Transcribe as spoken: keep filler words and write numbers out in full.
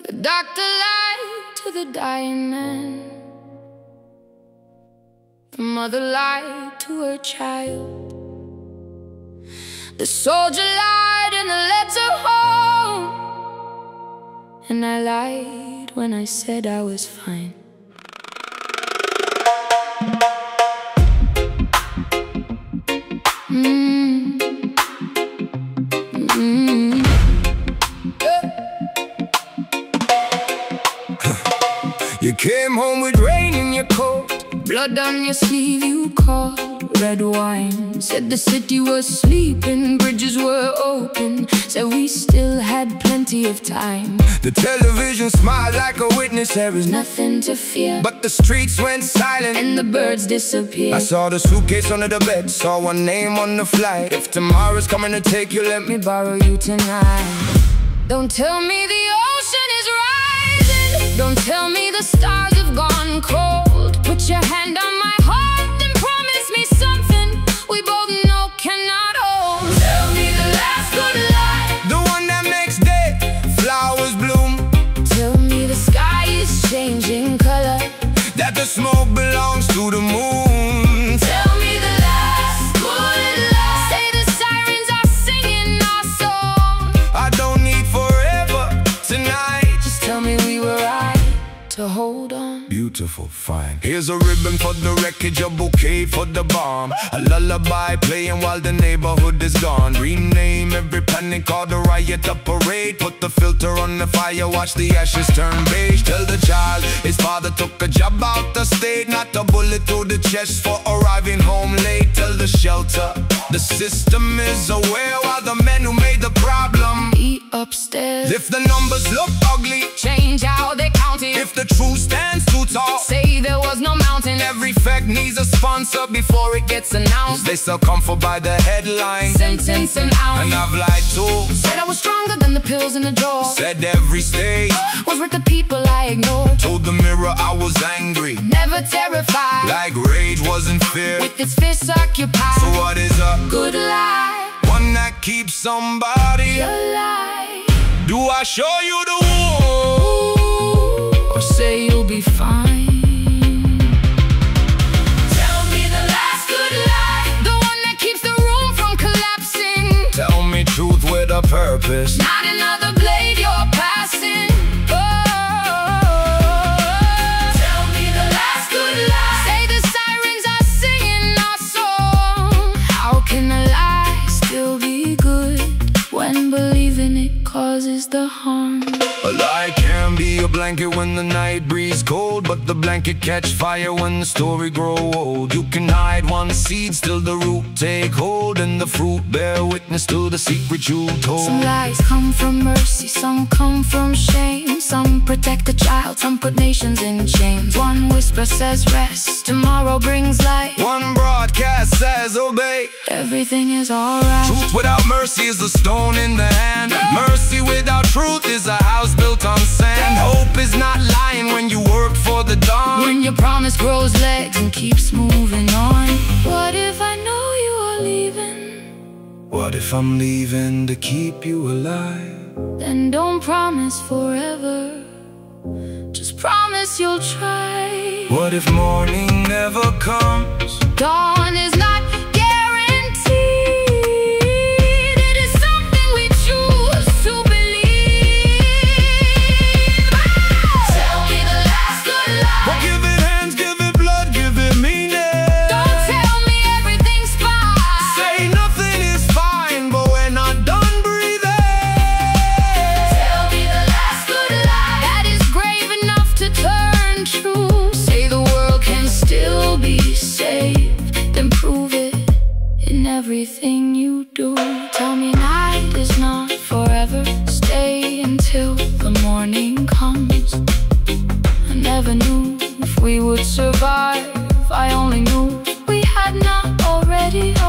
The doctor lied to the dying man. The mother lied to her child. The soldier lied in a letter home. And I lied when I said I was fine. Mm. Mm. You came home with rain in your coat, blood on your sleeve you called red wine. Said the city was sleeping, bridges were open. Said we still had plenty of time. The television smiled like a witness. There was nothing to fear, but the streets went silent and the birds disappeared. I saw the suitcase under the bed, saw one name on the flight. If tomorrow's coming to take you, let me borrow you tonight. Don't tell me the ocean is rising. Don't tell me the stars have gone cold. Put your hand on my heart and promise me something we both know cannot hold. Tell me the last good lie, the one that makes dead flowers bloom. Tell me the sky is changing color, that the smoke belongs to the moon. Tell me the last good lie, say the sirens are singing our song. I don't need forever tonight, just tell me we were right to hold on. Beautiful, fine. Here's a ribbon for the wreckage, a bouquet for the bomb, a lullaby playing while the neighborhood is gone. Rename every panic, call the riot, a parade. Put the filter on the fire, watch the ashes turn beige. Tell the child his father took a job out the state, not a bullet through the chest for arriving home late. Tell the shelter the system is aware, while the men who made the problem eat upstairs. If the numbers look ugly, change how they count it. If the truth stands too tall, say there was no mountain. Every fact needs a sponsor before it gets announced. They sell comfort by the headline, sentence an ounce. And I've lied too. Said I was stronger than the pills in the drawer. Said every stage was worth the people I ignored. Told the mirror I was angry, never terrified, like rage wasn't fear, with its fists occupied. So what is a good lie? One that keeps somebody alive. Do I show you the wound, or say you'll be fine? Tell me the last good lie, the one that keeps the room from collapsing. Tell me truth with a purpose, not another blade you're passing. Oh, tell me the last good lie, say the sirens are singing our song. How can a lie still be good when believing it causes the harm? A lie can be a blanket when the night breeze cold, but the blanket catch fire when the story grow old. You can hide one seed, still the root take hold, and the fruit bear witness to the secret you told. Some lies come from mercy, some come from shame. Some protect the child, some put nations in chains. One whisper says rest, tomorrow brings light. One broadcast says obey, everything is alright. Truth without mercy is a stone in the hand. Mercy without truth is a house built on sand. Hope is not lying when you work for the dawn, when your promise grows legs and keeps moving on. What if I know you are leaving? What if I'm leaving to keep you alive? Then don't promise forever, just promise you'll try. What if morning never comes? Dawn is not everything you do. Tell me night is not forever, stay until the morning comes. I never knew if we would survive, I only knew we had not already